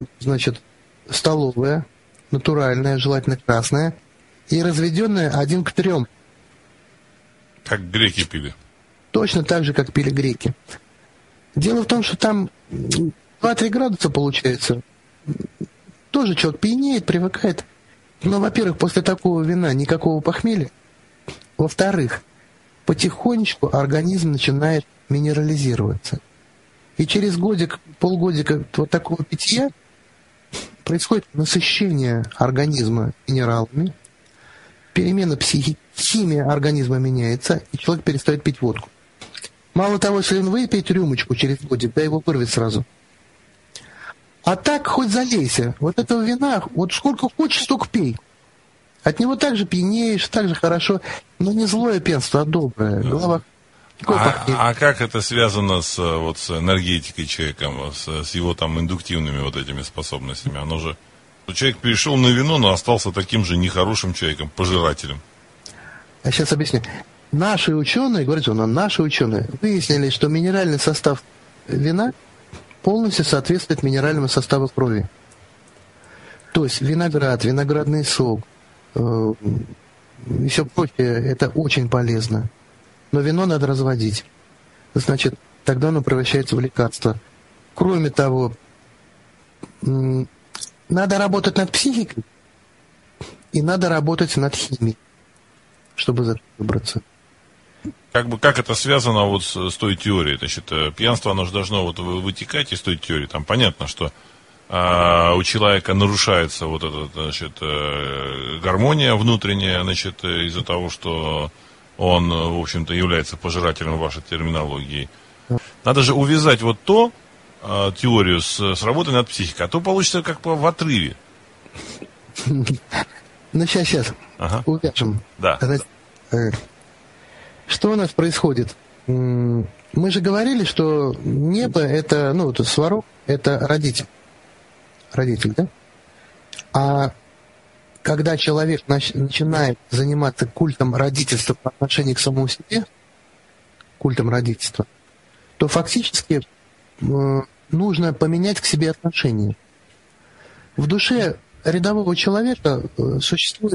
значит, столовая, натуральная, желательно красная, и разведенная 1:3. Как греки пили. Точно так же, как пили греки. Дело в том, что там 2-3 градуса получается. Тоже человек пьянеет, привыкает. Но, во-первых, после такого вина никакого похмелья. Во-вторых, потихонечку организм начинает минерализироваться. И через годик, полгодика вот такого питья происходит насыщение организма минералами, перемена психики, химия организма меняется, и человек перестает пить водку. Мало того, если он выпьет рюмочку через годик, да его вырвет сразу. А так хоть залейся. Вот этого вина, вот сколько хочешь, столько пей. От него так же пьянеешь, так же хорошо. Но не злое пьянство, а доброе. Голова. А как это связано с энергетикой человека, с его там индуктивными вот этими способностями? Оно же... Человек перешел на вино, но остался таким же нехорошим человеком, пожирателем. Я сейчас объясню. Наши ученые, говорит он, наши ученые выяснили, что минеральный состав вина полностью соответствует минеральному составу крови. То есть виноград, виноградный сок, и все прочее, это очень полезно. Но вино надо разводить. Значит, тогда оно превращается в лекарство. Кроме того, надо работать над психикой и надо работать над химией, чтобы из этого выбраться. Как это связано вот с той теорией? Значит, пьянство, оно же должно вот вытекать из той теории. Там понятно, что у человека нарушается вот эта, значит, гармония внутренняя, значит, из-за того, что он, в общем-то, является пожирателем вашей терминологии. Надо же увязать вот теорию с работой над психикой, а то получится как в отрыве. Ну, сейчас. Ага. Увяжем. Да. Что у нас происходит? Мы же говорили, что небо это, Сварог это родитель. Родитель, да? А когда человек начинает заниматься культом родительства по отношению к самому себе, культом родительства, то фактически нужно поменять к себе отношение. В душе рядового человека существует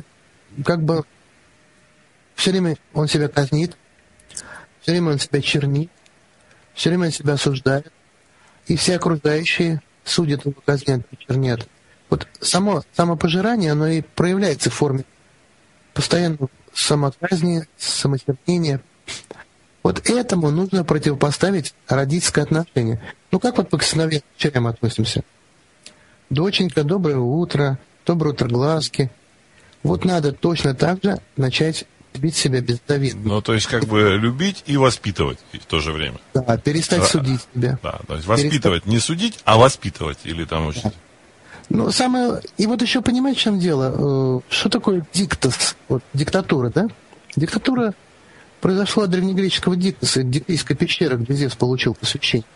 все время он себя казнит, все время он себя чернит, все время он себя осуждает, и все окружающие судят его, казнят и чернят. Вот самопожирание, оно и проявляется в форме постоянного самоказни, самотерпения. Вот этому нужно противопоставить родительское отношение. Как вот мы к сыновьям, к дочерям относимся? Доченька, доброе утро глазки. Вот надо точно так же начать любить себя беззаветно. То есть любить и воспитывать в то же время. Да, перестать судить себя. Да, то есть воспитывать, не судить, а воспитывать или там учить. Да. И вот еще понимаете, в чем дело? Что такое диктос? Вот, диктатура, да? Диктатура произошла от древнегреческого диктоса, Диктийской пещеры, где Зевс получил посвящение.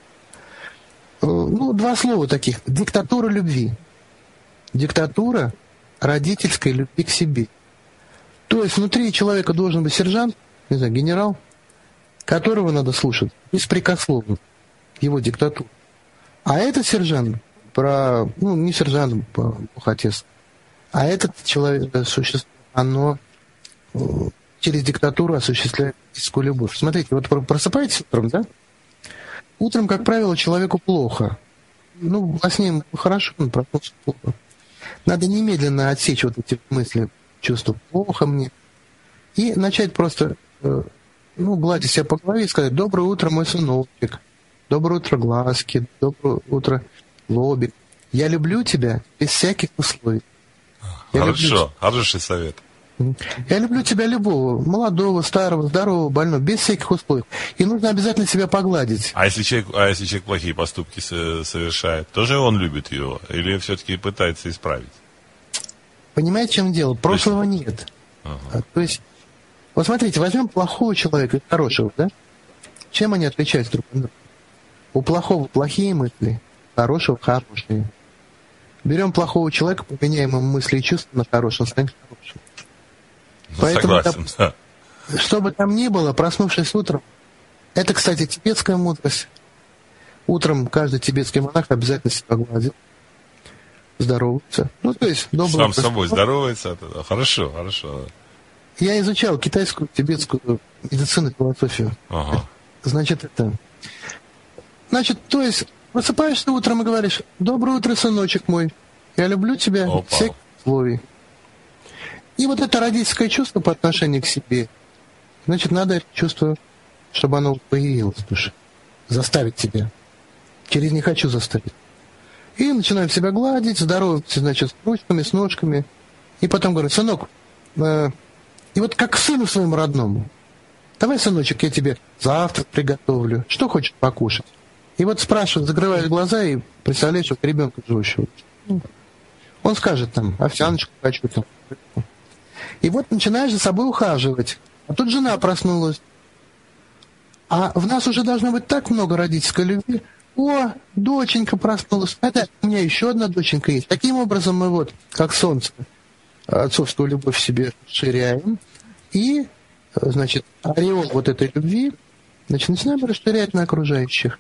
2 слова таких. Диктатура любви. Диктатура родительской любви к себе. То есть внутри человека должен быть сержант, не знаю, генерал, которого надо слушать беспрекословно, его диктатуру. А этот сержант, не сержант, Бог отец, а этот человек, существо, оно через диктатуру осуществляет физическую любовь. Смотрите, вот просыпаетесь утром, да? Утром, как правило, человеку плохо. Во сне ему хорошо, он проснулся плохо. Надо немедленно отсечь вот эти мысли, чувства плохо мне, и начать просто, гладить себя по голове и сказать: доброе утро, мой сыночек, доброе утро, глазки, доброе утро, лобик. Я люблю тебя без всяких условий. Хороший совет. Я люблю тебя любого, молодого, старого, здорового, больного, без всяких условий. И нужно обязательно себя погладить. А если человек плохие поступки совершает, тоже он любит его? Или все-таки пытается исправить? Понимаете, в чем дело? Прошлого нет. Ага. То есть, вот смотрите, возьмем плохого человека и хорошего, да? Чем они отличаются друг от друга? У плохого плохие мысли, хорошего хорошие. Берем плохого человека, поменяем ему мысли и чувства на хорошего, станет хорошим. Поэтому, согласен, да. Что бы там ни было, проснувшись утром, это, кстати, тибетская мудрость. Утром каждый тибетский монах обязательно себя гладит. здороваются. Ну, то есть, доброе. Сам с собой здоровается. Хорошо, хорошо. Я изучал китайскую, тибетскую медицину, философию. Ага. Значит, то есть, просыпаешься утром и говоришь: доброе утро, сыночек мой, я люблю тебя, всяких условий. И вот это родительское чувство по отношению к себе, значит, надо это чувство, чтобы оно появилось в душе. Заставить себя. Через «не хочу» заставить. И начинаем себя гладить, здороваться, значит, с ручками, с ножками. И потом говорю: сынок, и вот как сыну своему родному: давай, сыночек, я тебе завтрак приготовлю. Что хочешь покушать? И вот спрашивают, закрываешь глаза и представляешь, что ребенка живущего. Он скажет там: овсяночку хочу там. И вот начинаешь за собой ухаживать. А тут жена проснулась. А в нас уже должно быть так много родительской любви. О, доченька проснулась. Это у меня еще одна доченька есть. Таким образом мы вот, как солнце, отцовскую любовь в себе расширяем. И, значит, ореол вот этой любви, значит, начинаем расширять на окружающих.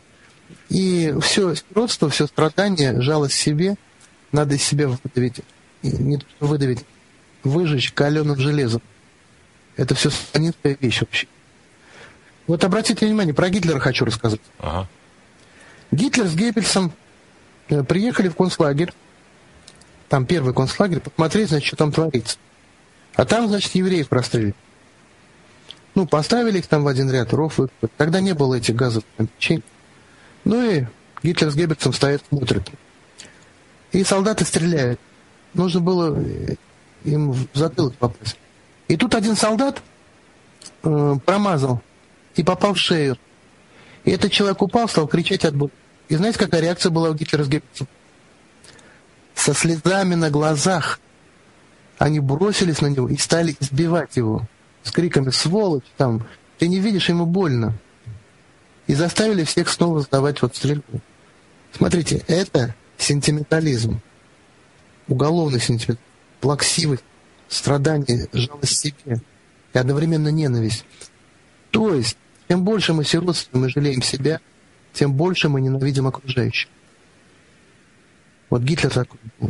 И все родство, все страдание, жалость к себе надо из себя выдавить. Не то, что выдавить, выжечь каленым железом. Это все сатанинская вещь вообще. Вот обратите внимание, про Гитлера хочу рассказать. Ага. Гитлер с Геббельсом приехали в концлагерь, там первый концлагерь, посмотреть, значит, что там творится. А там, значит, евреев прострелили. Ну, поставили их там в один ряд, ров выкопали. Тогда не было этих газовых печей. Ну и Гитлер с Геббельсом стоят, смотрят. И солдаты стреляют. Нужно было им в затылок попасть. И тут один солдат промазал и попал в шею. И этот человек упал, стал кричать от боли. И знаете, какая реакция была у Гитлера с Геббельсом? Со слезами на глазах они бросились на него и стали избивать его. С криками: сволочь, там, ты не видишь, ему больно. И заставили всех снова сдавать вот стрельбу. Смотрите, это сентиментализм. Уголовный сентиментализм. Плаксивость, страдание, жалость к себе. И одновременно ненависть. То есть, чем больше мы сиротствуем и жалеем себя, тем больше мы ненавидим окружающих. Вот Гитлер такой был.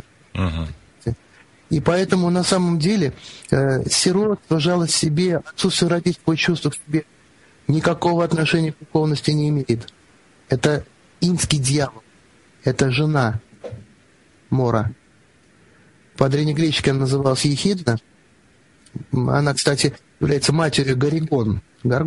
И поэтому на самом деле сиротство, жалость к себе, отсутствие родительского чувства к себе никакого отношения к духовности не имеет. Это инский дьявол. Это жена Мора. По-древнегречески она называлась Ехидна. Она, кстати, является матерью Гаргон.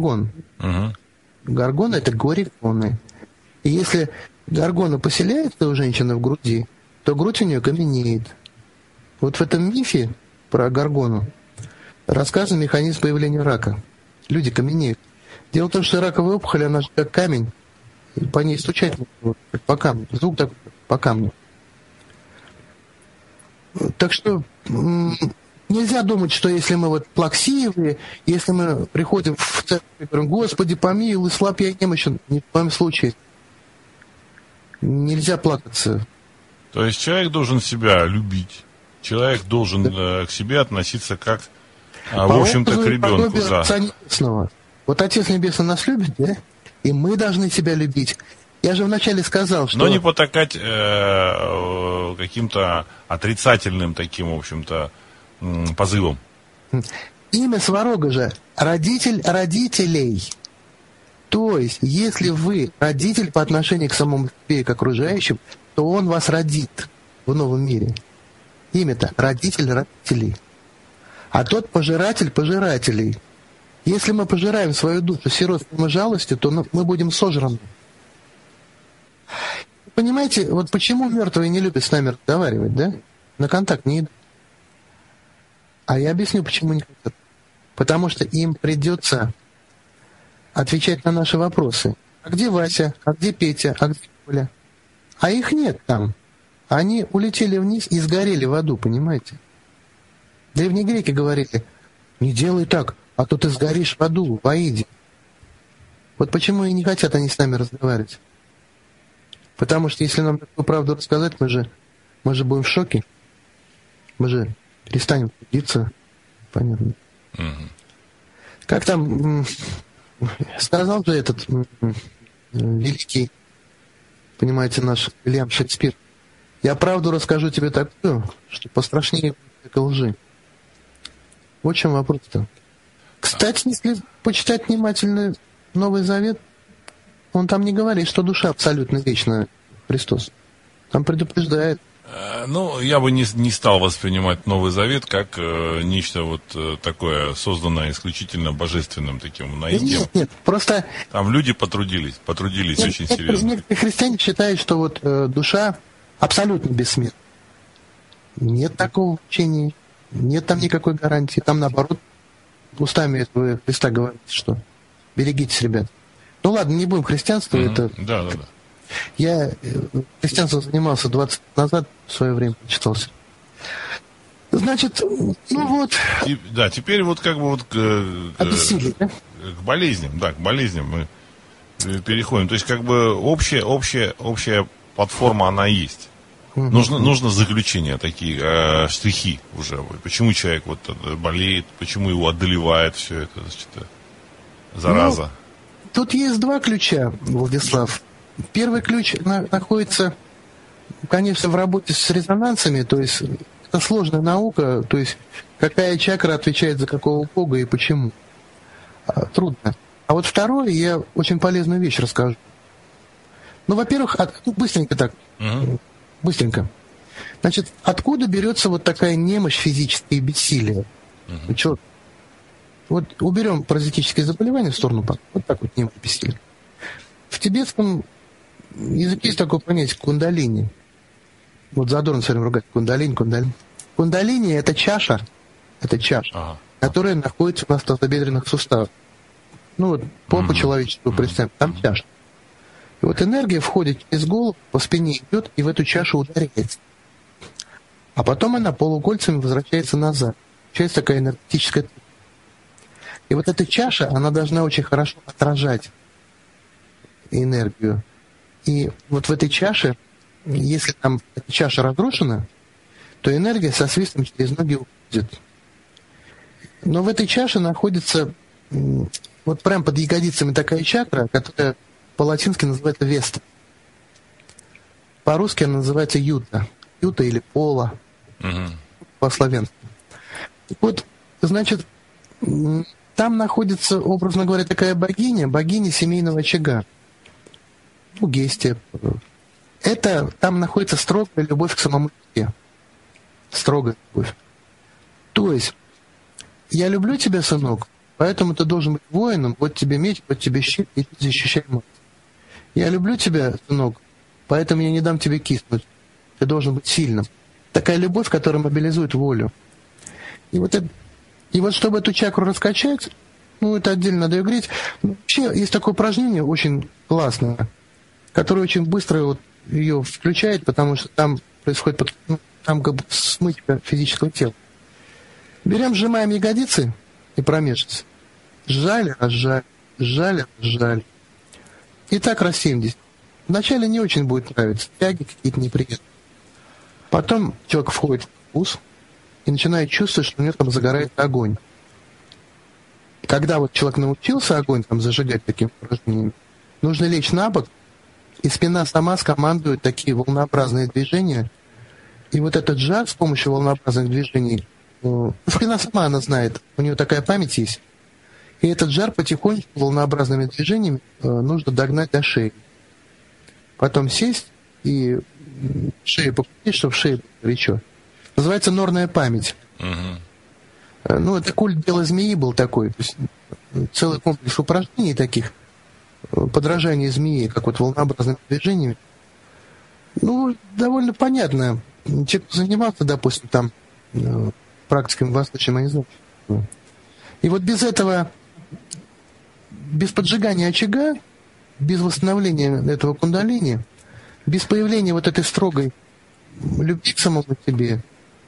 Гаргон — это горигоны. И если Гаргона поселяется у женщины в груди, то грудь у нее каменеет. Вот в этом мифе про Гаргону рассказан механизм появления рака. Люди каменеют. Дело в том, что раковая опухоль, она же как камень. И по ней стучать вот, по камню. Звук такой по камню. Так что нельзя думать, что если мы вот плаксивые, если мы приходим в церковь и говорим: Господи, помилуй, слаб я и немощен, ни в коем случае. Нельзя плакаться. То есть человек должен себя любить. Человек должен к себе относиться как, в общем-то, к ребенку. Да. Вот Отец Небесный нас любит, да? И мы должны себя любить. Я же вначале сказал, что... Но не потакать каким-то отрицательным таким, в общем-то, позывом. Имя Сварога же родитель родителей. То есть, если вы родитель по отношению к самому себе и к окружающим, то он вас родит в новом мире. Имя-то родитель родителей. А тот пожиратель пожирателей. Если мы пожираем свою душу сиротством и жалостью, то мы будем сожраны. Понимаете, вот почему мертвые не любят с нами разговаривать, да? На контакт не идут. А я объясню, почему не хотят. Потому что им придется отвечать на наши вопросы. А где Вася? А где Петя? А где Коля? А их нет там. Они улетели вниз и сгорели в аду, понимаете? Древние греки говорили: не делай так, а то ты сгоришь в аду, в Аиде. Вот почему и не хотят они с нами разговаривать. Потому что если нам такую правду рассказать, мы же будем в шоке. Мы же перестанем трудиться. Понятно. Как там сказал же этот великий, понимаете, наш Вильям Шекспир: Я правду расскажу тебе такую, что пострашнее всякой лжи. Вот в чем вопрос-то. Кстати, если почитать внимательно Новый Завет, он там не говорит, что душа абсолютно вечная, Христос. Там предупреждает. Ну, я бы не стал воспринимать Новый Завет как нечто вот такое, созданное исключительно божественным таким наитием. Нет, просто... Там люди потрудились очень серьезно. Некоторые христиане считают, что вот душа абсолютно бессмертна. Нет такого учения, нет там никакой гарантии. Там, наоборот, устами этого Христа говорится, что берегитесь, ребят. Ну ладно, не будем христианство, это... Да. Я христианством занимался 20 лет назад, в свое время почитался. Значит, ну вот... Да, теперь вот как бы вот обессилие, да? К болезням мы переходим. То есть как бы общая платформа, она есть. Нужно заключение, такие штрихи уже. Почему человек вот болеет, почему его одолевает все это, значит, зараза. Ну, тут есть два ключа, Владислав. Первый ключ находится, конечно, в работе с резонансами, то есть это сложная наука, то есть какая чакра отвечает за какого бога и почему. Трудно. А вот второе, я очень полезную вещь расскажу. Ну, во-первых, быстренько так, быстренько. Значит, откуда берется вот такая немощь физическая и бессилие? Вот уберем паразитические заболевания в сторону, вот так вот немощь бессилия. В тибетском языке есть такое понятие кундалини. Вот задорно все время ругать кундалини. Кундалини – это чаша, которая находится у нас в тазобедренных суставах. Ну вот попу человеческую представим, там чаша. И вот энергия входит из головы, по спине идет и в эту чашу ударяется. А потом она полукольцами возвращается назад. Получается такая энергетическая... И вот эта чаша, она должна очень хорошо отражать энергию. И вот в этой чаше, если там эта чаша разрушена, то энергия со свистом через ноги уходит. Но в этой чаше находится вот прям под ягодицами такая чакра, которая по-латински называется веста. По-русски она называется юта. Юта или пола. По-славянски. Вот, значит, там находится, образно говоря, такая богиня семейного очага. Гестия. Это там находится строгая любовь к самому себе. Строгая любовь. То есть, я люблю тебя, сынок, поэтому ты должен быть воином, вот тебе меч, вот тебе щит, и ты защищай мать. Я люблю тебя, сынок, поэтому я не дам тебе киснуть. Ты должен быть сильным. Такая любовь, которая мобилизует волю. И вот чтобы эту чакру раскачать, ну, это отдельно надо ее греть. Вообще, есть такое упражнение очень классное, который очень быстро вот ее включает, потому что там происходит там как бы смычка физического тела. Берем, сжимаем ягодицы и промежность. Сжали, разжали. И так раз 70. Вначале не очень будет нравиться, тяги какие-то неприятные. Потом человек входит в вкус и начинает чувствовать, что у него там загорается огонь. Когда вот человек научился огонь там зажигать таким упражнением, нужно лечь на бок, и спина сама скомандует такие волнообразные движения. И вот этот жар с помощью волнообразных движений, спина сама она знает, у нее такая память есть. И этот жар потихоньку волнообразными движениями нужно догнать до шеи. Потом сесть и шею покрутить, чтобы в шее было горячо. Называется норная память. Ну, это культ белой змеи был такой. То есть целый комплекс упражнений таких, подражание змеи, как вот волнообразными движениями. Ну, довольно понятно. Человек занимался, допустим, там практиками восточным, я не знаю. И вот без этого, без поджигания очага, без восстановления этого кундалини, без появления вот этой строгой любви к самому себе,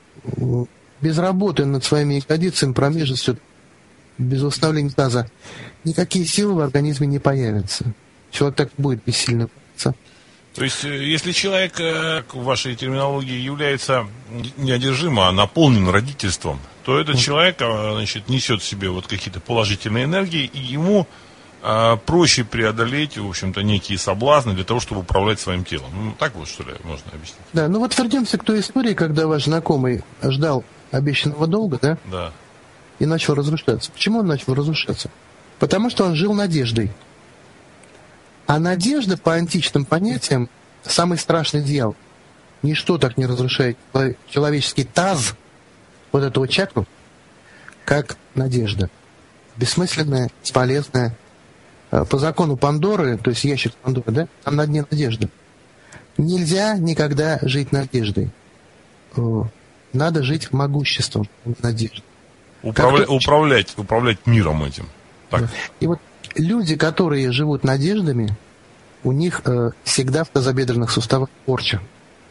без работы над своими ягодицами, промежностью, без восстановления таза, никакие силы в организме не появятся. Человек так будет бессильно бороться. То есть, если человек, в вашей терминологии, является неодержимо, а наполнен родительством, то этот человек, значит, несет в себе вот какие-то положительные энергии, и ему проще преодолеть, в общем-то, некие соблазны для того, чтобы управлять своим телом. Ну, так вот, что ли, можно объяснить? Да, ну вот вернемся к той истории, когда ваш знакомый ждал обещанного долга, да? Да. И начал разрушаться. Почему он начал разрушаться? Потому что он жил надеждой. А надежда, по античным понятиям, самый страшный дьявол. Ничто так не разрушает человеческий таз, вот эту чакру, как надежда. Бессмысленная, бесполезная. По закону Пандоры, то есть ящик Пандоры, да, там на дне надежда. Нельзя никогда жить надеждой. Надо жить могуществом надежды. Управлять миром этим. Так. И вот люди, которые живут надеждами, у них всегда в тазобедренных суставах порча.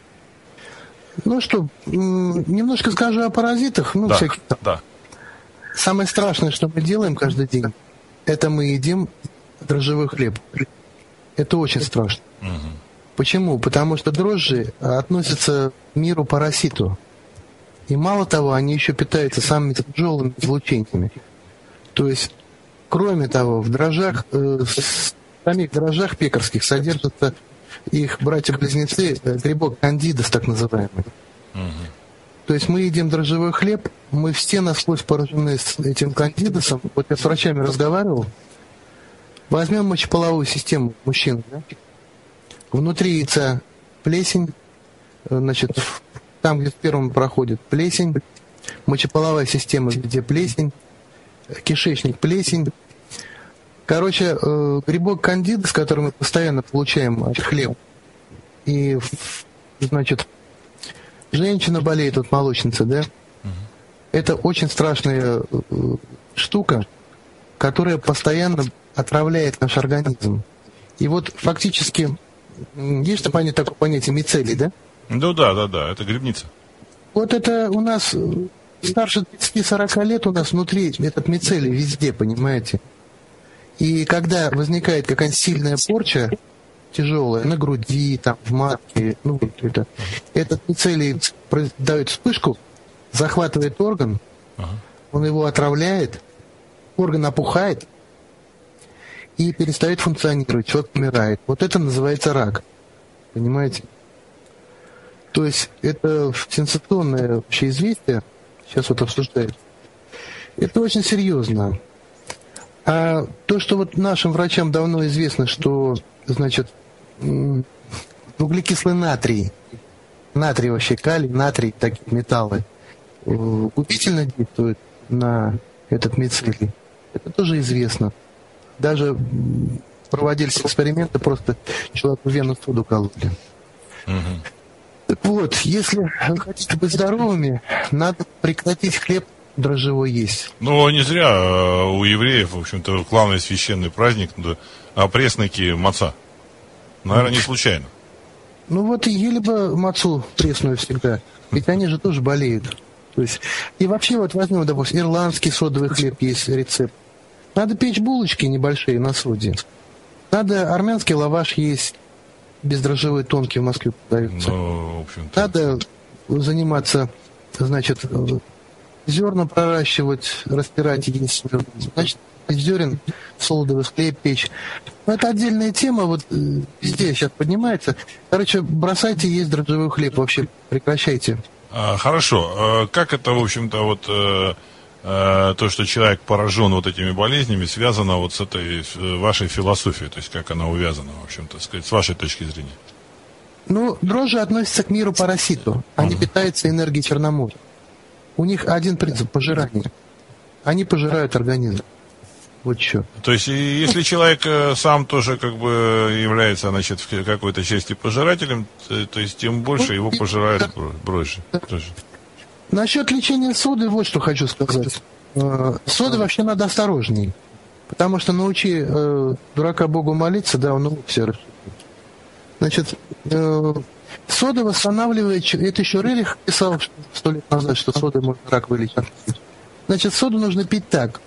Ну что, немножко скажу о паразитах. Ну, да, всяких. Да. Самое страшное, что мы делаем каждый день, это мы едим дрожжевой хлеб. Это очень страшно. Угу. Почему? Потому что дрожжи относятся к миру параситу. И мало того, они еще питаются самыми тяжелыми излучениями. То есть, кроме того, в дрожжах, в самих дрожжах пекарских содержатся их братья-близнецы, грибок кандидос, так называемый. Угу. То есть мы едим дрожжевой хлеб, мы все насквозь поражены с этим кандидосом. Вот я с врачами разговаривал. Возьмем мочеполовую систему мужчин. Да? Внутри яйца плесень, значит, там, где сперма проходит, плесень, мочеполовая система, где плесень, кишечник плесень. Короче, грибок кандидос, который мы постоянно получаем от хлеба, и, значит, женщина болеет от молочницы, да? Это очень страшная штука, которая постоянно отравляет наш организм. И вот фактически, есть такое понятие мицелий, да? Ну да, это грибница. Вот это у нас старше 30-40 лет у нас внутри этот мицелий везде, понимаете? И когда возникает какая-нибудь сильная порча, тяжелая, на груди, там, в матке, ну, вот это, этот мицелий дает вспышку, захватывает орган, он его отравляет, орган опухает и перестает функционировать, человек умирает. Вот это называется рак. Понимаете? То есть это сенсационное вообще известие, сейчас вот обсуждают. Это очень серьезно. А то, что вот нашим врачам давно известно, что, значит, углекислый натрий, натрий вообще, калий, натрий, такие металлы, губительно действуют на этот мицелий. Это тоже известно. Даже проводились эксперименты, просто человеку вену соду кололи. Так вот, если вы хотите быть здоровыми, надо прекратить хлеб дрожжевой есть. Ну, не зря у евреев, в общем-то, главный священный праздник, пресноки маца. Наверное, не случайно. Ну вот и ели бы мацу пресную всегда. Ведь они же тоже болеют. То есть, и вообще вот возьмем, допустим, ирландский содовый хлеб есть рецепт. Надо печь булочки небольшие на соде. Надо армянский лаваш есть. Бездрожжевые тонкий в Москве продаются. Ну, в общем-то. Надо заниматься, значит, зерна проращивать, растирать и есть. Значит, из зерен солодовый хлеб печь. Но это отдельная тема, вот везде сейчас поднимается. Короче, бросайте есть дрожжевой хлеб, вообще прекращайте. Хорошо. Как это, в общем-то, вот то, что человек поражен вот этими болезнями, связано вот с этой вашей философией, то есть как она увязана, в общем-то, сказать, с вашей точки зрения? Ну, дрожжи относятся к миру параситу. Они питаются энергией Черноморья. У них один принцип – пожирание. Они пожирают организм. Вот что. То есть, если человек сам тоже как бы является, значит, в какой-то части пожирателем, то есть, тем больше его пожирают дрожжи. Насчет лечения соды вот что хочу сказать. Соды вообще надо осторожней. Потому что научи дурака Богу молиться, да, он все расшибет. Значит, сода восстанавливает... Это еще Рерих писал 100 лет назад, что содой можно рак вылечить. Значит, соду нужно пить так.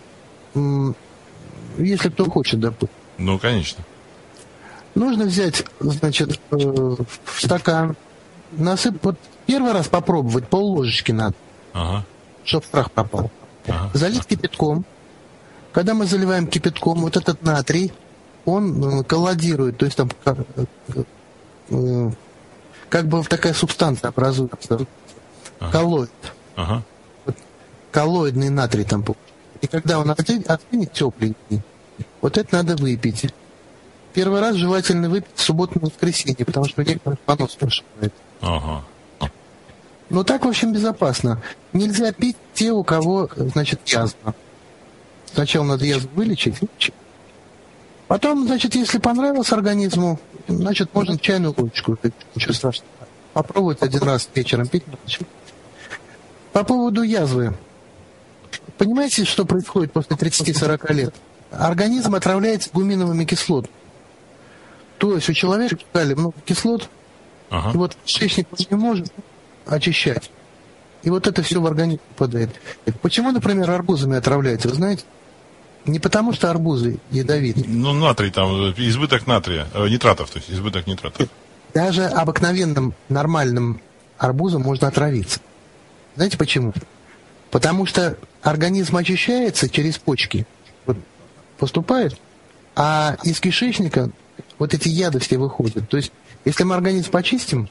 Если кто хочет, допустим. Ну, конечно. Нужно взять, значит, стакан, насыпать... Вот первый раз попробовать, пол-ложечки надо, чтобы страх пропал. Залить кипятком, Когда мы заливаем кипятком, вот этот натрий, он коллодирует, то есть там как бы такая субстанция образуется, коллоид. Ага. Вот, коллоидный натрий там. И когда он остынет тепленький, вот это надо выпить. Первый раз желательно выпить в субботу и воскресенье, потому что некоторых понос прошивает. Ага. Но так, в общем, безопасно. Нельзя пить те, у кого, значит, язва. Сначала надо язву вылечить. Потом, значит, если понравилось организму, значит, можно чайную ложечку. Ничего страшного. Попробовать один раз вечером пить. По поводу язвы. Понимаете, что происходит после 30-40 лет? Организм отравляется гуминовыми кислотами. То есть у человека дали много кислот, и вот кишечник не может очищать. И вот это все в организм попадает. Почему, например, арбузами отравляется, вы знаете? Не потому, что арбузы ядовиты. Ну, натрий там, избыток натрия, нитратов, то есть избыток нитратов. Даже обыкновенным, нормальным арбузом можно отравиться. Знаете почему? Потому что организм очищается через почки, вот, поступает, а из кишечника вот эти яды все выходят. То есть, если мы организм почистим,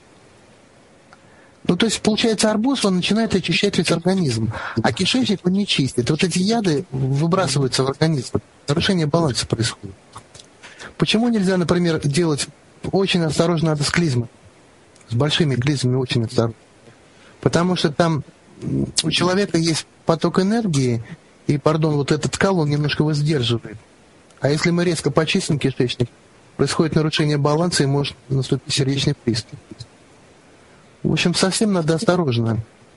ну, то есть, получается, арбуз, он начинает очищать весь организм, а кишечник он не чистит. Вот эти яды выбрасываются в организм. Нарушение баланса происходит. Почему нельзя, например, делать очень осторожно надо с клизмой? С большими клизмами очень осторожно. Потому что там у человека есть поток энергии, и, вот этот кал, он немножко его сдерживает. А если мы резко почистим кишечник, происходит нарушение баланса, и может наступить сердечный приступ. В общем, совсем надо осторожно.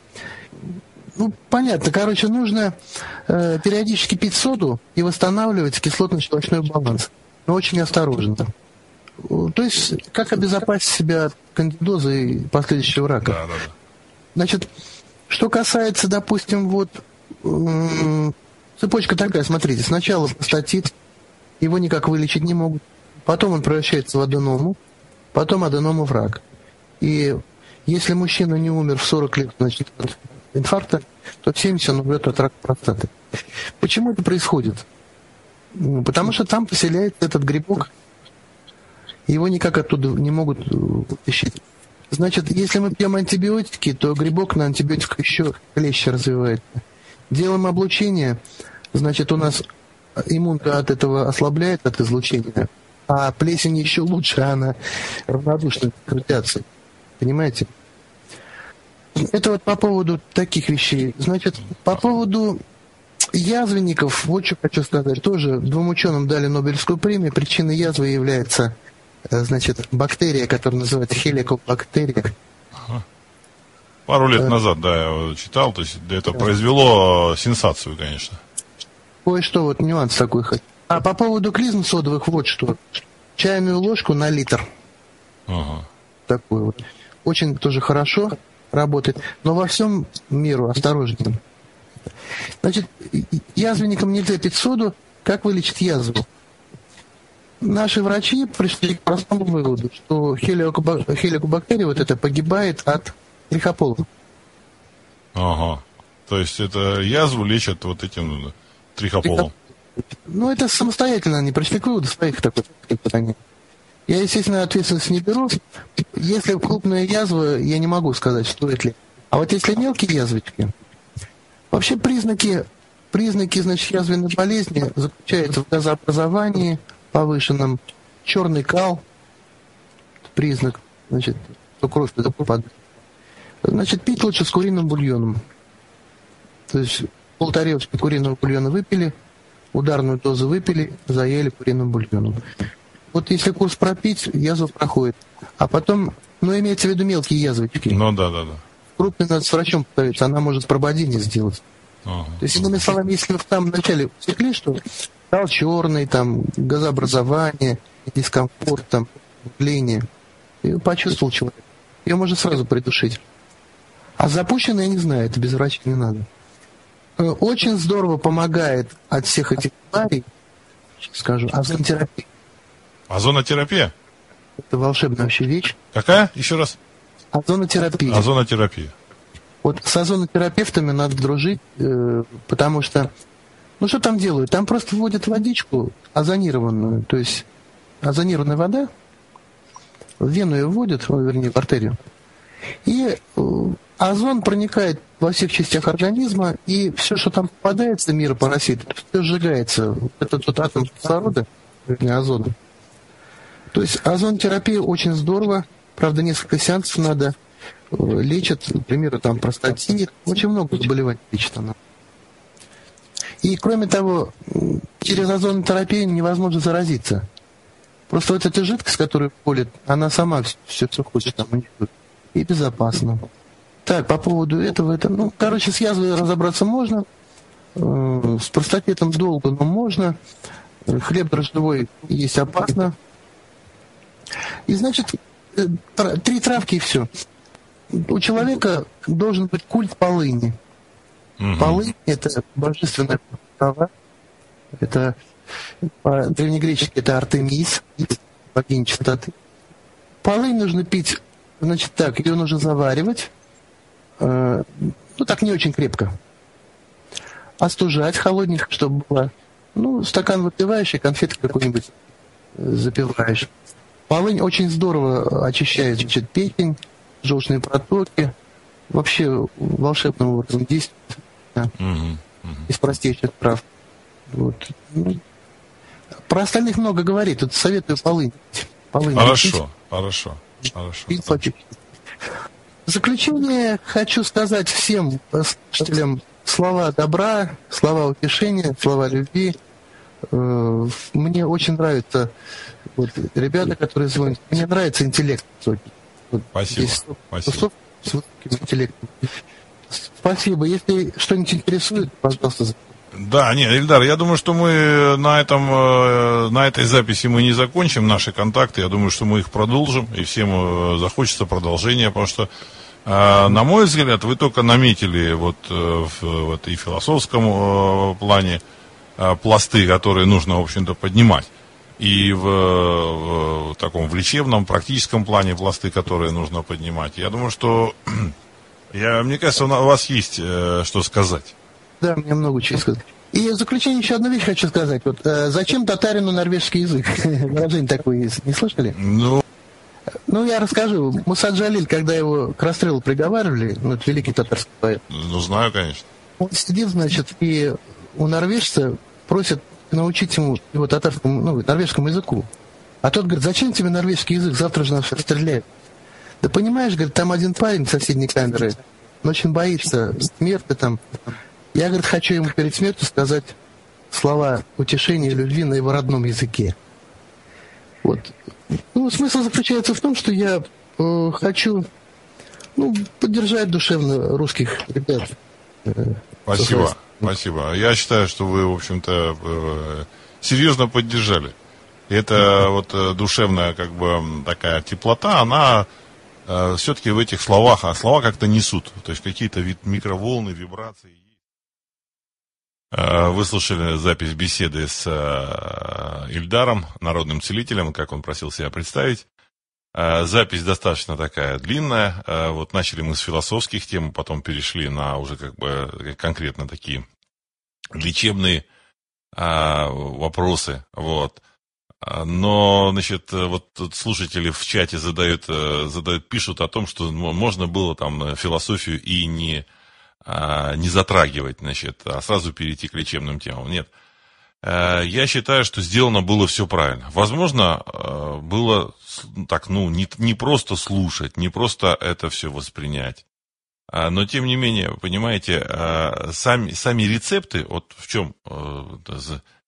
Ну, понятно. Короче, нужно периодически пить соду и восстанавливать кислотно-щелочной баланс. Но очень осторожно. То есть, как обезопасить себя от кандидоза и последующего рака. Да. Значит, что касается, допустим, вот цепочка такая, смотрите, сначала простатит, его никак вылечить не могут, потом он превращается в аденому, потом аденома в рак. И если мужчина не умер в 40 лет, значит, от инфаркта, то в 70 он умрет от рака простаты. Почему это происходит? Потому что там поселяется этот грибок, его никак оттуда не могут вытащить. Значит, если мы пьем антибиотики, то грибок на антибиотиках еще клеще развивается. Делаем облучение, значит, у нас иммунка от этого ослабляет, от излучения, а плесень еще лучше, она равнодушна к радиации. Понимаете? Это вот по поводу таких вещей. Значит, по поводу язвенников, вот что хочу сказать. Тоже двум ученым дали Нобелевскую премию. Причиной язвы является, значит, бактерия, которая называется хеликобактерия. Пару лет назад, да, я читал, то есть это произвело сенсацию, конечно. Кое-что, вот нюанс такой. А по поводу клизм содовых, вот что. Чайную ложку на литр. Такой вот. Очень тоже хорошо работает, но во всем миру осторожнее. Значит, язвенникам нельзя пить соду. Как вылечить язву? Наши врачи пришли к простому выводу, что хеликобактерия вот это погибает от трихопола. То есть это язву лечат вот этим трихополом. Ну, это самостоятельно они пришли к выводу своих таких питаний. Я, естественно, ответственность не беру. Если крупная язва, я не могу сказать, стоит ли. А вот если мелкие язвочки, вообще признаки, значит, язвенной болезни заключаются в газообразовании повышенном, черный кал, признак, значит, что кровь туда попадает. Значит, пить лучше с куриным бульоном. То есть полтарелочки куриного бульона выпили, ударную дозу выпили, заели куриным бульоном. Вот если курс пропить, язва проходит. А потом, имеется в виду мелкие язвочки. Да. Крупный надо с врачом повториться, она может прободение сделать. То есть, иными словами, если вы в самом начале усекли, что стал черный, там, газообразование, дискомфорт, там, мгление, и почувствовал человек, ее можно сразу придушить. А запущенное, я не знаю, это без врача не надо. Очень здорово помогает от всех этих тварей, скажу, озонотерапия. Озонотерапия? Это волшебная вообще вещь. Какая? Еще раз. Озонотерапия. Озонотерапия. Вот с озонотерапевтами надо дружить, потому что Ну, что там делают? Там просто вводят водичку озонированную, то есть озонированная вода, в вену ее вводят, вернее, в артерию, и озон проникает во всех частях организма, и все, что там попадается, миропарасит, все сжигается. Этот вот атом кислорода, вернее, озона. То есть озонотерапия очень здорово, правда, несколько сеансов надо, лечат, например, там простатит, очень много заболеваний лечит она. И, кроме того, через озонотерапию невозможно заразиться. Просто вот эта жидкость, которая входит, она сама все хочет там уничтожить. И безопасно. Так, по поводу этого, с язвой разобраться можно, с простатитом долго, но можно. Хлеб дрожжевой есть опасно. И, значит, 3 травки и все. У человека должен быть культ полыни. Полынь – это божественная трава. Это по-древнегречески это Артемис, богиня чистоты. Полынь нужно пить, значит так, ее нужно заваривать, так не очень крепко. Остужать холодненько, чтобы было, стакан выпиваешь и конфеты какой-нибудь запиваешь. Полынь очень здорово очищает, значит, печень, желчные протоки. Вообще волшебного в этом действия. Да. Из простейших трав. Вот. Про остальных много говорит. Тут советую полынь. Хорошо. В заключение хочу сказать всем слушателям слова добра, слова утешения, слова любви. Мне очень нравятся ребята, которые звонят. Мне нравится интеллект. Спасибо. С высоким интеллектом. Спасибо. Если что-нибудь интересует, пожалуйста. Да, нет, Ильдар, я думаю, что мы на этой записи мы не закончим наши контакты. Я думаю, что мы их продолжим, и всем захочется продолжения, потому что, на мой взгляд, вы только наметили в этой философском плане пласты, которые нужно, в общем-то, поднимать. И в таком лечебном, практическом плане пласты, которые нужно поднимать. Я думаю, что, мне кажется, у вас есть что сказать. Да, мне много чего сказать. И в заключение еще одну вещь хочу сказать. Зачем татарину норвежский язык? Выражение такое есть. Не слышали? Я расскажу. Муса Джалиль, когда его к расстрелу приговаривали, это великий татарский поэт. Знаю, конечно. Он сидит, значит, и у норвежца просят научить ему его татарскому, норвежскому языку. А тот говорит, зачем тебе норвежский язык? Завтра же нас расстреляют. Да понимаешь, говорит, там один парень в соседней камере, он очень боится смерти там. Я, говорит, хочу ему перед смертью сказать слова утешения и любви на его родном языке. Смысл заключается в том, что я хочу поддержать душевно русских ребят. Спасибо. Я считаю, что вы, в общем-то, серьезно поддержали. Это душевная, такая теплота, она все-таки в этих словах, а слова как-то несут. То есть какие-то микроволны, вибрации. Вы слушали запись беседы с Ильдаром, народным целителем, как он просил себя представить. Запись достаточно такая длинная. Начали мы с философских тем, потом перешли на уже конкретно такие лечебные вопросы. Но, тут слушатели в чате пишут о том, что можно было там философию и не затрагивать, а сразу перейти к лечебным темам. Нет. Я считаю, что сделано было все правильно. Возможно, было так, не просто слушать, не просто это все воспринять. Но, тем не менее, вы понимаете, сами рецепты, в чем